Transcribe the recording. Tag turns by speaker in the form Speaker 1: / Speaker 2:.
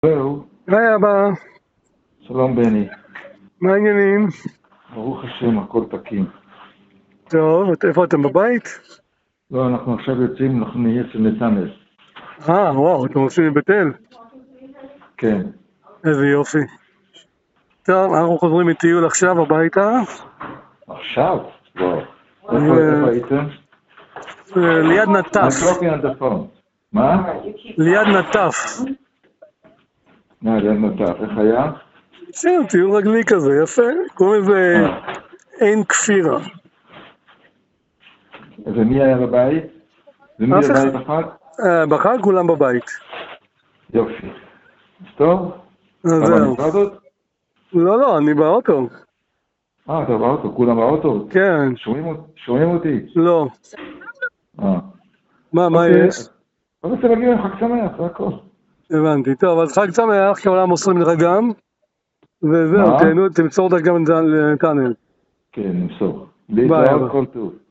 Speaker 1: זהו,
Speaker 2: היי אבא,
Speaker 1: שלום בני,
Speaker 2: מה העניינים?
Speaker 1: ברוך השם, הכל תקין.
Speaker 2: טוב, איפה אתם בבית?
Speaker 1: לא, אנחנו עכשיו יוצאים, אנחנו נהיה אצל נתנאל.
Speaker 2: וואו, אתם עושים מבית אל?
Speaker 1: כן.
Speaker 2: איזה יופי. טוב, אנחנו חוזרים מטיול עכשיו הביתה.
Speaker 1: עכשיו? וואו. איפה הייתם?
Speaker 2: ליד נטף.
Speaker 1: I'm talking on the phone. מה?
Speaker 2: ליד נטף.
Speaker 1: ליד נטף, איך היה?
Speaker 2: בסדר, טיול רגלי כזה, יפה. קוראים לזה עין כפירה.
Speaker 1: ומי היה בבית? ומי בבית בחג?
Speaker 2: בחג כולם בבית.
Speaker 1: יופי. טוב?
Speaker 2: אז
Speaker 1: אתה
Speaker 2: זהו.
Speaker 1: במשרדות?
Speaker 2: לא, אני באוטו.
Speaker 1: אתה באוטו, כולם באוטו?
Speaker 2: כן.
Speaker 1: שומעים אותי?
Speaker 2: לא. מה יש?
Speaker 1: אני רוצה להגיד לך חג שמח, זה הכל.
Speaker 2: הבנתי. טוב, אז חג שמח, כעולם מוסרים לך גם. וזהו,
Speaker 1: מה?
Speaker 2: תמסור אותך גם לנתנאל.
Speaker 1: כן, נמסור.
Speaker 2: ביי,
Speaker 1: להתראות
Speaker 2: אבא.
Speaker 1: כל טוב.